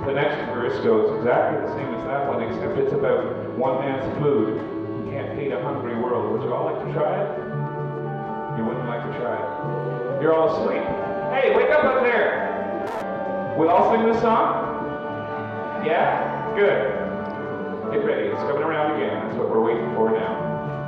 The next verse goes exactly the same as that one, except it's about one man's food. You can't feed a hungry world. Would you all like to try it? You wouldn't like to try it. You're all asleep. Hey, wake up there! We'll all sing this song? Yeah? Good. Get ready. It's coming around again. That's what we're waiting for now.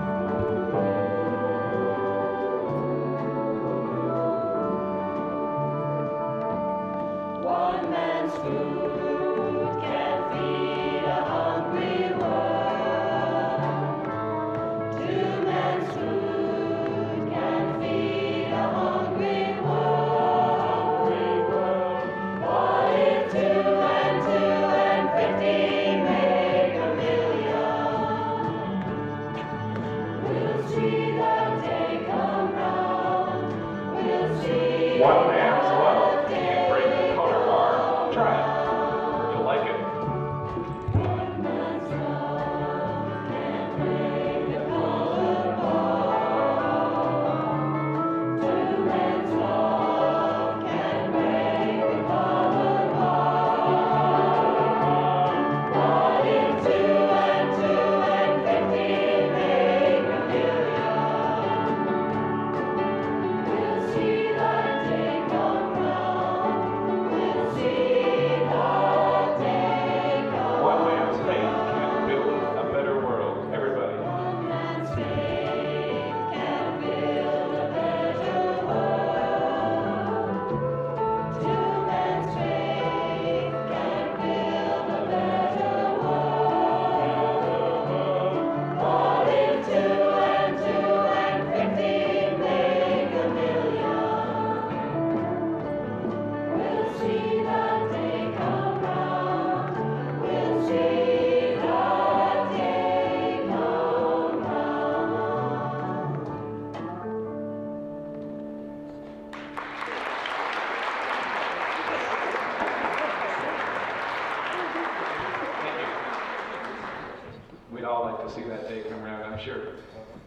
One man's food can feed a hungry world. Two men's food can feed a hungry world. What if 2 and 50 make a million? We'll see that day come round. We'll see. One man's love can't break the color bar. Try it. You'll like it. One man's love can break the color bar. 2 men's love can break the color bar. What if 2 and 50 make a million? We'll see that day come round. We'll see that day come. One man's faith can build a better world. Everybody. One man's faith can build a better world. 2 men's faith can build a better world. What if 2 and 50 make a million? We'll see that day come round. We'll see that day come round. Thank you. We'd all like to see that day come around, I'm sure.